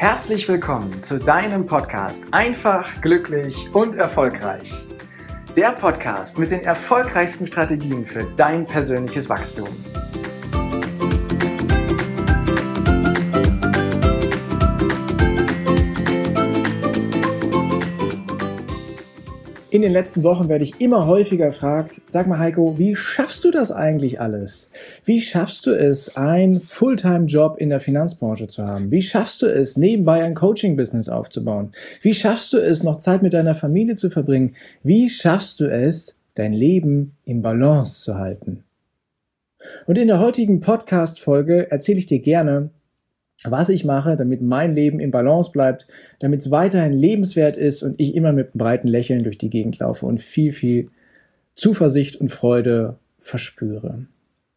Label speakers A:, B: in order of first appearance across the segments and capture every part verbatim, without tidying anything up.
A: Herzlich willkommen zu deinem Podcast Einfach, glücklich und erfolgreich. Der Podcast mit den erfolgreichsten Strategien für dein persönliches Wachstum.
B: In den letzten Wochen werde ich immer häufiger gefragt, sag mal Heiko, wie schaffst du das eigentlich alles? Wie schaffst du es, einen Fulltime-Job in der Finanzbranche zu haben? Wie schaffst du es, nebenbei ein Coaching-Business aufzubauen? Wie schaffst du es, noch Zeit mit deiner Familie zu verbringen? Wie schaffst du es, dein Leben im Balance zu halten? Und in der heutigen Podcast-Folge erzähle ich dir gerne, was ich mache, damit mein Leben im Balance bleibt, damit es weiterhin lebenswert ist und ich immer mit einem breiten Lächeln durch die Gegend laufe und viel, viel Zuversicht und Freude verspüre.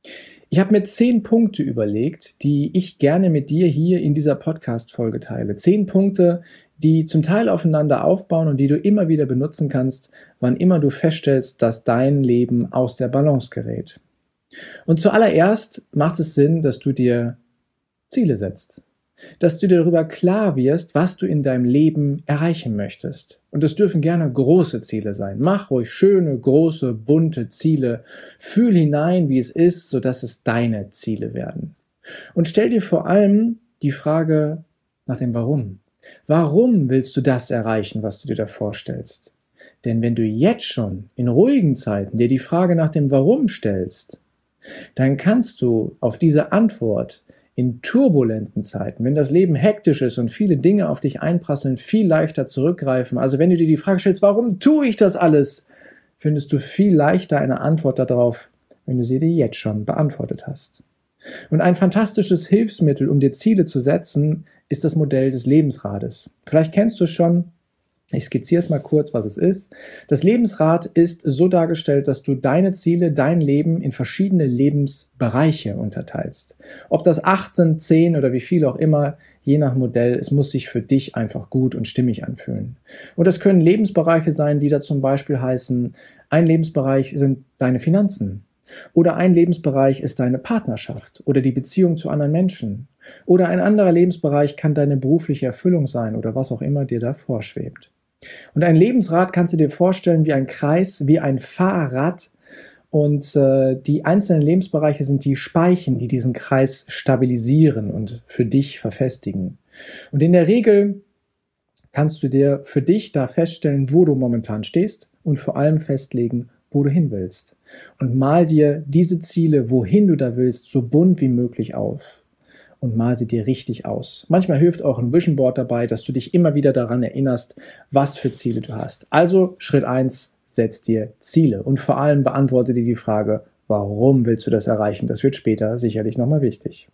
B: Ich habe mir zehn Punkte überlegt, die ich gerne mit dir hier in dieser Podcast-Folge teile. Zehn Punkte, die zum Teil aufeinander aufbauen und die du immer wieder benutzen kannst, wann immer du feststellst, dass dein Leben aus der Balance gerät. Und zuallererst macht es Sinn, dass du dir Ziele setzt, dass du dir darüber klar wirst, was du in deinem Leben erreichen möchtest. Und das dürfen gerne große Ziele sein. Mach ruhig schöne, große, bunte Ziele. Fühl hinein, wie es ist, sodass es deine Ziele werden. Und stell dir vor allem die Frage nach dem Warum. Warum willst du das erreichen, was du dir da vorstellst? Denn wenn du jetzt schon in ruhigen Zeiten dir die Frage nach dem Warum stellst, dann kannst du auf diese Antwort in turbulenten Zeiten, wenn das Leben hektisch ist und viele Dinge auf dich einprasseln, viel leichter zurückgreifen. Also wenn du dir die Frage stellst, warum tue ich das alles, findest du viel leichter eine Antwort darauf, wenn du sie dir jetzt schon beantwortet hast. Und ein fantastisches Hilfsmittel, um dir Ziele zu setzen, ist das Modell des Lebensrades. Vielleicht kennst du es schon. Ich skizziere es mal kurz, was es ist. Das Lebensrad ist so dargestellt, dass du deine Ziele, dein Leben in verschiedene Lebensbereiche unterteilst. Ob das acht sind, zehn oder wie viel auch immer, je nach Modell, es muss sich für dich einfach gut und stimmig anfühlen. Und das können Lebensbereiche sein, die da zum Beispiel heißen, ein Lebensbereich sind deine Finanzen. Oder ein Lebensbereich ist deine Partnerschaft oder die Beziehung zu anderen Menschen. Oder ein anderer Lebensbereich kann deine berufliche Erfüllung sein oder was auch immer dir da vorschwebt. Und ein Lebensrad kannst du dir vorstellen wie ein Kreis, wie ein Fahrrad. Und äh, die einzelnen Lebensbereiche sind die Speichen, die diesen Kreis stabilisieren und für dich verfestigen. Und in der Regel kannst du dir für dich da feststellen, wo du momentan stehst und vor allem festlegen, wo du hin willst. Und mal dir diese Ziele, wohin du da willst, so bunt wie möglich auf. Und mal sie dir richtig aus. Manchmal hilft auch ein Vision Board dabei, dass du dich immer wieder daran erinnerst, was für Ziele du hast. Also Schritt eins, setz dir Ziele und vor allem beantworte dir die Frage, warum willst du das erreichen? Das wird später sicherlich nochmal wichtig.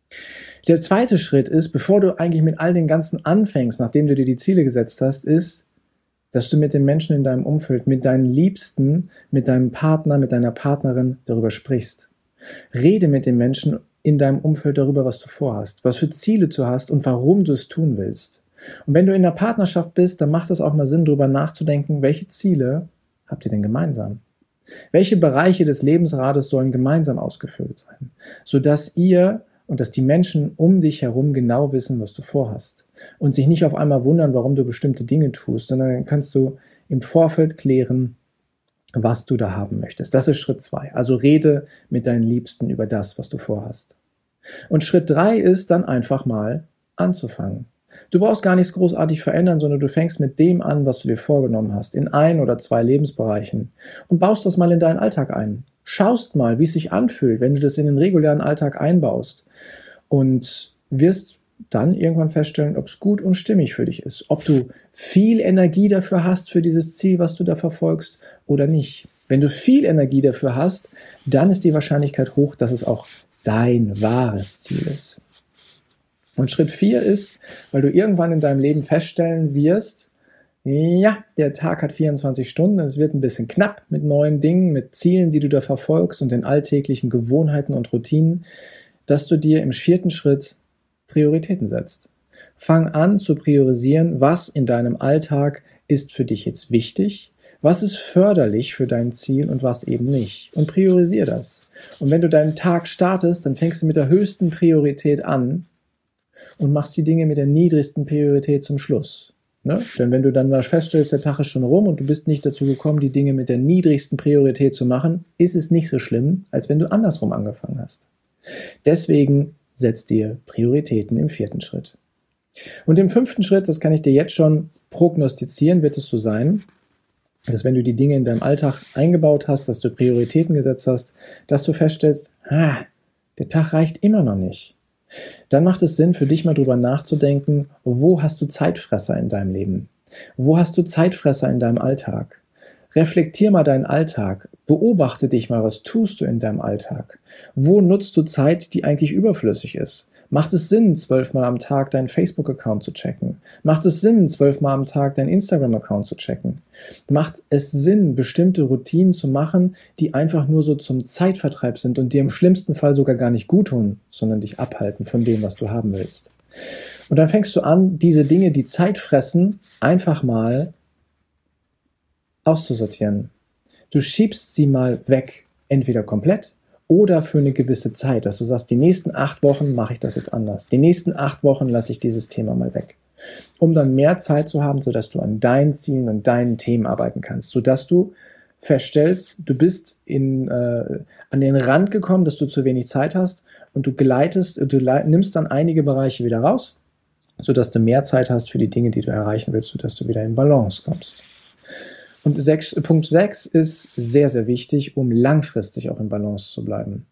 B: Der zweite Schritt ist, bevor du eigentlich mit all den ganzen anfängst, nachdem du dir die Ziele gesetzt hast, ist, dass du mit den Menschen in deinem Umfeld, mit deinen Liebsten, mit deinem Partner, mit deiner Partnerin darüber sprichst. Rede mit den Menschen in deinem Umfeld darüber, was du vorhast, was für Ziele du hast und warum du es tun willst. Und wenn du in der Partnerschaft bist, dann macht es auch mal Sinn, darüber nachzudenken, welche Ziele habt ihr denn gemeinsam? Welche Bereiche des Lebensrades sollen gemeinsam ausgefüllt sein, sodass ihr und dass die Menschen um dich herum genau wissen, was du vorhast und sich nicht auf einmal wundern, warum du bestimmte Dinge tust, sondern dann kannst du im Vorfeld klären, was du da haben möchtest. Das ist Schritt zwei. Also rede mit deinen Liebsten über das, was du vorhast. Und Schritt drei ist dann einfach mal anzufangen. Du brauchst gar nichts großartig verändern, sondern du fängst mit dem an, was du dir vorgenommen hast, in ein oder zwei Lebensbereichen und baust das mal in deinen Alltag ein. Schaust mal, wie es sich anfühlt, wenn du das in den regulären Alltag einbaust und wirst dann irgendwann feststellen, ob es gut und stimmig für dich ist. Ob du viel Energie dafür hast, für dieses Ziel, was du da verfolgst, oder nicht. Wenn du viel Energie dafür hast, dann ist die Wahrscheinlichkeit hoch, dass es auch dein wahres Ziel ist. Und Schritt vier ist, weil du irgendwann in deinem Leben feststellen wirst, ja, der Tag hat vierundzwanzig Stunden, es wird ein bisschen knapp mit neuen Dingen, mit Zielen, die du da verfolgst und den alltäglichen Gewohnheiten und Routinen, dass du dir im vierten Schritt Prioritäten setzt. Fang an zu priorisieren, was in deinem Alltag ist für dich jetzt wichtig, was ist förderlich für dein Ziel und was eben nicht. Und priorisiere das. Und wenn du deinen Tag startest, dann fängst du mit der höchsten Priorität an und machst die Dinge mit der niedrigsten Priorität zum Schluss. Ne? Denn wenn du dann mal feststellst, der Tag ist schon rum und du bist nicht dazu gekommen, die Dinge mit der niedrigsten Priorität zu machen, ist es nicht so schlimm, als wenn du andersrum angefangen hast. Deswegen setz dir Prioritäten im vierten Schritt. Und im fünften Schritt, das kann ich dir jetzt schon prognostizieren, wird es so sein, dass wenn du die Dinge in deinem Alltag eingebaut hast, dass du Prioritäten gesetzt hast, dass du feststellst, ah, der Tag reicht immer noch nicht. Dann macht es Sinn, für dich mal drüber nachzudenken, wo hast du Zeitfresser in deinem Leben? Wo hast du Zeitfresser in deinem Alltag? Reflektier mal deinen Alltag, beobachte dich mal, was tust du in deinem Alltag? Wo nutzt du Zeit, die eigentlich überflüssig ist? Macht es Sinn, zwölfmal am Tag deinen Facebook-Account zu checken? Macht es Sinn, zwölfmal am Tag deinen Instagram-Account zu checken? Macht es Sinn, bestimmte Routinen zu machen, die einfach nur so zum Zeitvertreib sind und dir im schlimmsten Fall sogar gar nicht gut tun, sondern dich abhalten von dem, was du haben willst? Und dann fängst du an, diese Dinge, die Zeit fressen, einfach mal auszusortieren. Du schiebst sie mal weg, entweder komplett oder für eine gewisse Zeit, dass du sagst, die nächsten acht Wochen mache ich das jetzt anders. Die nächsten acht Wochen lasse ich dieses Thema mal weg. Um dann mehr Zeit zu haben, sodass du an deinen Zielen und deinen Themen arbeiten kannst, sodass du feststellst, du bist in, äh, an den Rand gekommen, dass du zu wenig Zeit hast und du gleitest, du nimmst dann einige Bereiche wieder raus, sodass du mehr Zeit hast für die Dinge, die du erreichen willst, sodass du wieder in Balance kommst. Und sechs, Punkt sechs ist sehr, sehr wichtig, um langfristig auch in Balance zu bleiben.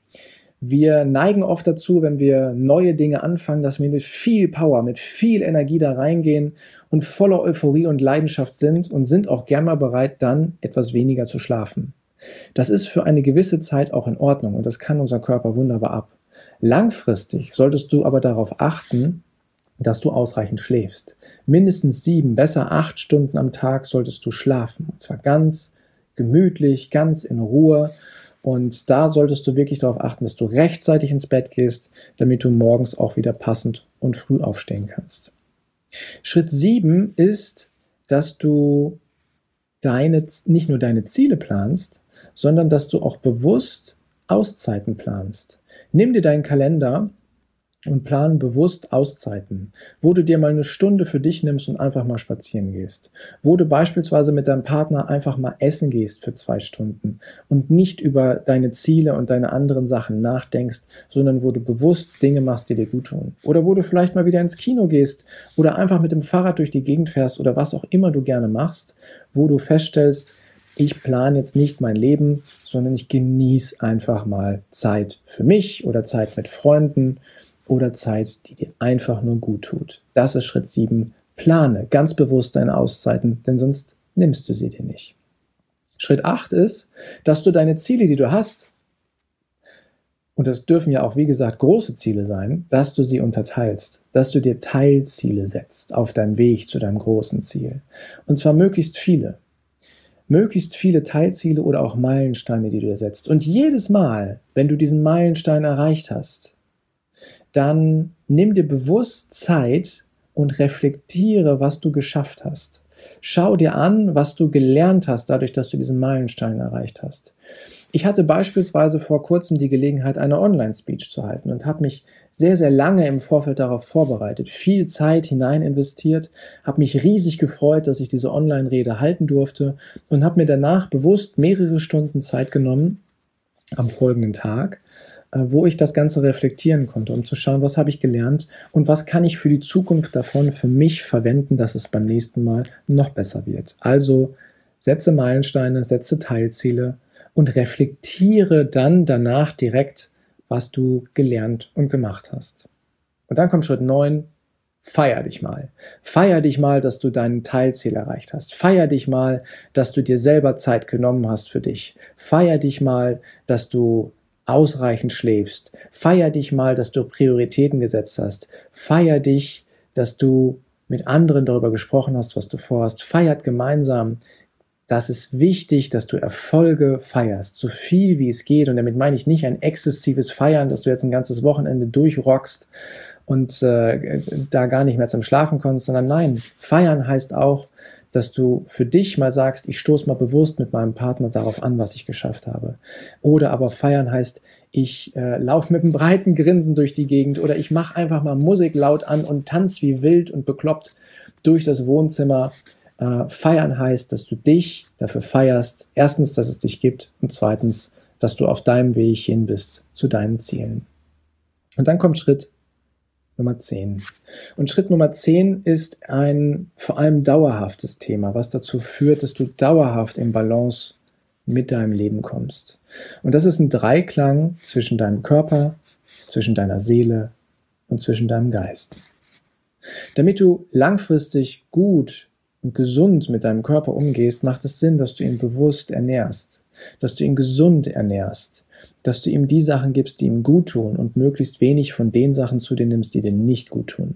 B: Wir neigen oft dazu, wenn wir neue Dinge anfangen, dass wir mit viel Power, mit viel Energie da reingehen und voller Euphorie und Leidenschaft sind und sind auch gern mal bereit, dann etwas weniger zu schlafen. Das ist für eine gewisse Zeit auch in Ordnung und das kann unser Körper wunderbar ab. Langfristig solltest du aber darauf achten, dass du ausreichend schläfst. Mindestens sieben, besser acht Stunden am Tag solltest du schlafen. Und zwar ganz gemütlich, ganz in Ruhe. Und da solltest du wirklich darauf achten, dass du rechtzeitig ins Bett gehst, damit du morgens auch wieder passend und früh aufstehen kannst. Schritt sieben ist, dass du deine, nicht nur deine Ziele planst, sondern dass du auch bewusst Auszeiten planst. Nimm dir deinen Kalender und plan bewusst Auszeiten, wo du dir mal eine Stunde für dich nimmst und einfach mal spazieren gehst, wo du beispielsweise mit deinem Partner einfach mal essen gehst für zwei Stunden und nicht über deine Ziele und deine anderen Sachen nachdenkst, sondern wo du bewusst Dinge machst, die dir gut tun. Oder wo du vielleicht mal wieder ins Kino gehst oder einfach mit dem Fahrrad durch die Gegend fährst oder was auch immer du gerne machst, wo du feststellst, ich plane jetzt nicht mein Leben, sondern ich genieße einfach mal Zeit für mich oder Zeit mit Freunden oder Zeit, die dir einfach nur gut tut. Das ist Schritt sieben. Plane ganz bewusst deine Auszeiten, denn sonst nimmst du sie dir nicht. Schritt acht ist, dass du deine Ziele, die du hast, und das dürfen ja auch, wie gesagt, große Ziele sein, dass du sie unterteilst, dass du dir Teilziele setzt auf deinem Weg zu deinem großen Ziel. Und zwar möglichst viele. Möglichst viele Teilziele oder auch Meilensteine, die du dir setzt. Und jedes Mal, wenn du diesen Meilenstein erreicht hast, dann nimm dir bewusst Zeit und reflektiere, was du geschafft hast. Schau dir an, was du gelernt hast, dadurch, dass du diesen Meilenstein erreicht hast. Ich hatte beispielsweise vor kurzem die Gelegenheit, eine Online-Speech zu halten und habe mich sehr, sehr lange im Vorfeld darauf vorbereitet, viel Zeit hinein investiert, habe mich riesig gefreut, dass ich diese Online-Rede halten durfte und habe mir danach bewusst mehrere Stunden Zeit genommen am folgenden Tag, wo ich das Ganze reflektieren konnte, um zu schauen, was habe ich gelernt und was kann ich für die Zukunft davon für mich verwenden, dass es beim nächsten Mal noch besser wird. Also setze Meilensteine, setze Teilziele und reflektiere dann danach direkt, was du gelernt und gemacht hast. Und dann kommt Schritt neun, feier dich mal. Feier dich mal, dass du dein Teilziel erreicht hast. Feier dich mal, dass du dir selber Zeit genommen hast für dich. Feier dich mal, dass du ausreichend schläfst. Feier dich mal, dass du Prioritäten gesetzt hast. Feier dich, dass du mit anderen darüber gesprochen hast, was du vorhast. Feiert gemeinsam. Das ist wichtig, dass du Erfolge feierst, so viel wie es geht. Und damit meine ich nicht ein exzessives Feiern, dass du jetzt ein ganzes Wochenende durchrockst und äh, da gar nicht mehr zum Schlafen kommst, sondern nein, feiern heißt auch, dass du für dich mal sagst, ich stoße mal bewusst mit meinem Partner darauf an, was ich geschafft habe. Oder aber feiern heißt, ich äh, laufe mit einem breiten Grinsen durch die Gegend oder ich mache einfach mal Musik laut an und tanze wie wild und bekloppt durch das Wohnzimmer. Äh, feiern heißt, dass du dich dafür feierst, erstens, dass es dich gibt und zweitens, dass du auf deinem Weg hin bist zu deinen Zielen. Und dann kommt Schritt Nummer zehn. Und Schritt Nummer zehn ist ein vor allem dauerhaftes Thema, was dazu führt, dass du dauerhaft in Balance mit deinem Leben kommst. Und das ist ein Dreiklang zwischen deinem Körper, zwischen deiner Seele und zwischen deinem Geist. Damit du langfristig gut und gesund mit deinem Körper umgehst, macht es Sinn, dass du ihn bewusst ernährst, dass du ihn gesund ernährst, dass du ihm die Sachen gibst, die ihm gut tun und möglichst wenig von den Sachen zu dir nimmst, die dir nicht gut tun.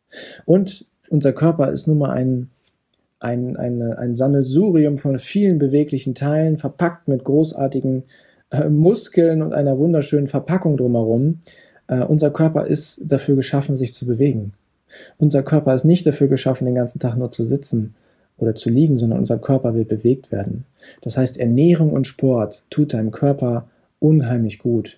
B: Und unser Körper ist nun mal ein, ein, eine, ein Sammelsurium von vielen beweglichen Teilen, verpackt mit großartigen äh, Muskeln und einer wunderschönen Verpackung drumherum. Äh, unser Körper ist dafür geschaffen, sich zu bewegen. Unser Körper ist nicht dafür geschaffen, den ganzen Tag nur zu sitzen oder zu liegen, sondern unser Körper will bewegt werden. Das heißt, Ernährung und Sport tut deinem Körper unheimlich gut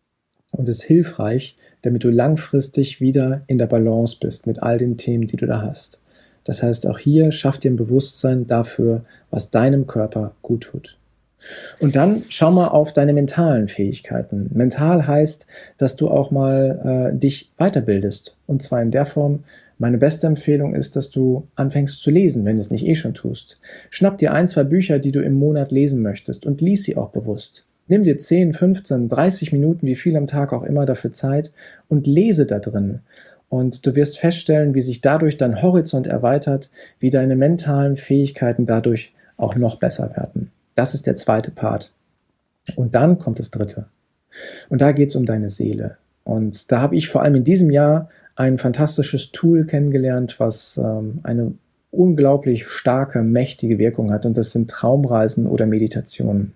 B: und ist hilfreich, damit du langfristig wieder in der Balance bist mit all den Themen, die du da hast. Das heißt, auch hier schaff dir ein Bewusstsein dafür, was deinem Körper gut tut. Und dann schau mal auf deine mentalen Fähigkeiten. Mental heißt, dass du auch mal äh, dich weiterbildest. Und zwar in der Form, meine beste Empfehlung ist, dass du anfängst zu lesen, wenn du es nicht eh schon tust. Schnapp dir ein, zwei Bücher, die du im Monat lesen möchtest und lies sie auch bewusst. Nimm dir zehn, fünfzehn, dreißig Minuten, wie viel am Tag auch immer dafür Zeit und lese da drin. Und du wirst feststellen, wie sich dadurch dein Horizont erweitert, wie deine mentalen Fähigkeiten dadurch auch noch besser werden. Das ist der zweite Part. Und dann kommt das dritte. Und da geht es um deine Seele. Und da habe ich vor allem in diesem Jahr ein fantastisches Tool kennengelernt, was ähm, eine unglaublich starke, mächtige Wirkung hat. Und das sind Traumreisen oder Meditationen.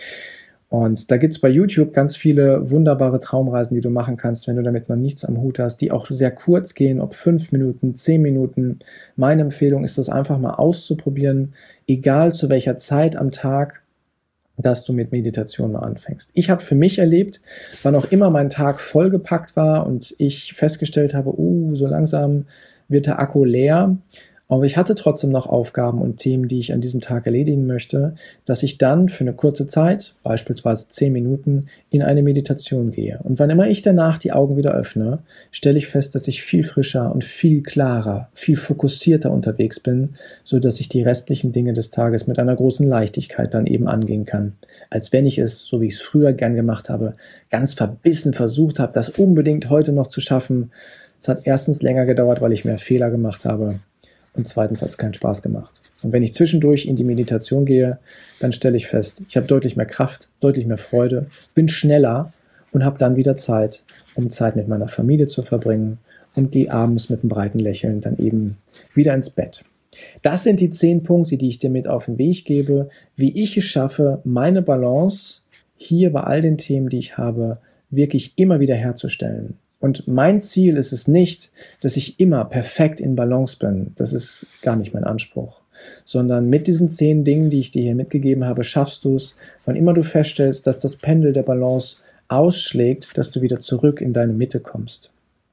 B: Und da gibt es bei YouTube ganz viele wunderbare Traumreisen, die du machen kannst, wenn du damit noch nichts am Hut hast, die auch sehr kurz gehen, ob fünf Minuten, zehn Minuten. Meine Empfehlung ist, das einfach mal auszuprobieren, egal zu welcher Zeit am Tag, dass du mit Meditation mal anfängst. Ich habe für mich erlebt, wann auch immer mein Tag vollgepackt war und ich festgestellt habe, uh, so langsam wird der Akku leer, aber ich hatte trotzdem noch Aufgaben und Themen, die ich an diesem Tag erledigen möchte, dass ich dann für eine kurze Zeit, beispielsweise zehn Minuten, in eine Meditation gehe. Und wann immer ich danach die Augen wieder öffne, stelle ich fest, dass ich viel frischer und viel klarer, viel fokussierter unterwegs bin, sodass ich die restlichen Dinge des Tages mit einer großen Leichtigkeit dann eben angehen kann. Als wenn ich es, so wie ich es früher gern gemacht habe, ganz verbissen versucht habe, das unbedingt heute noch zu schaffen. Es hat erstens länger gedauert, weil ich mehr Fehler gemacht habe. Und zweitens hat es keinen Spaß gemacht. Und wenn ich zwischendurch in die Meditation gehe, dann stelle ich fest, ich habe deutlich mehr Kraft, deutlich mehr Freude, bin schneller und habe dann wieder Zeit, um Zeit mit meiner Familie zu verbringen und gehe abends mit einem breiten Lächeln dann eben wieder ins Bett. Das sind die zehn Punkte, die ich dir mit auf den Weg gebe, wie ich es schaffe, meine Balance hier bei all den Themen, die ich habe, wirklich immer wieder herzustellen. Und mein Ziel ist es nicht, dass ich immer perfekt in Balance bin. Das ist gar nicht mein Anspruch. Sondern mit diesen zehn Dingen, die ich dir hier mitgegeben habe, schaffst du es, wann immer du feststellst, dass das Pendel der Balance ausschlägt, dass du wieder zurück in deine Mitte kommst.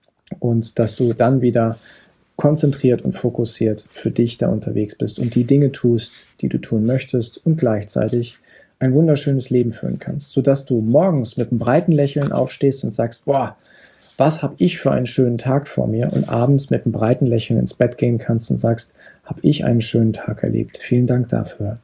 B: Und dass du dann wieder konzentriert und fokussiert für dich da unterwegs bist und die Dinge tust, die du tun möchtest und gleichzeitig ein wunderschönes Leben führen kannst. Sodass du morgens mit einem breiten Lächeln aufstehst und sagst, boah, was habe ich für einen schönen Tag vor mir, und abends mit einem breiten Lächeln ins Bett gehen kannst und sagst, habe ich einen schönen Tag erlebt. Vielen Dank dafür.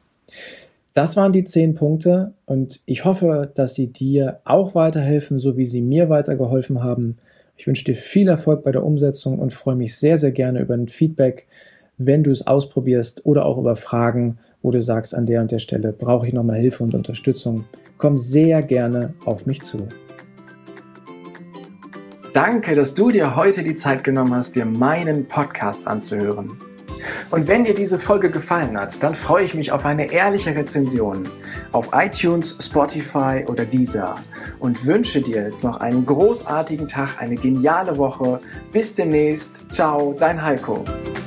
B: Das waren die zehn Punkte und ich hoffe, dass sie dir auch weiterhelfen, so wie sie mir weitergeholfen haben. Ich wünsche dir viel Erfolg bei der Umsetzung und freue mich sehr, sehr gerne über ein Feedback, wenn du es ausprobierst oder auch über Fragen, wo du sagst, an der und der Stelle brauche ich nochmal Hilfe und Unterstützung. Komm sehr gerne auf mich zu.
A: Danke, dass du dir heute die Zeit genommen hast, dir meinen Podcast anzuhören. Und wenn dir diese Folge gefallen hat, dann freue ich mich auf eine ehrliche Rezension auf iTunes, Spotify oder Deezer und wünsche dir jetzt noch einen großartigen Tag, eine geniale Woche. Bis demnächst. Ciao, dein Heiko.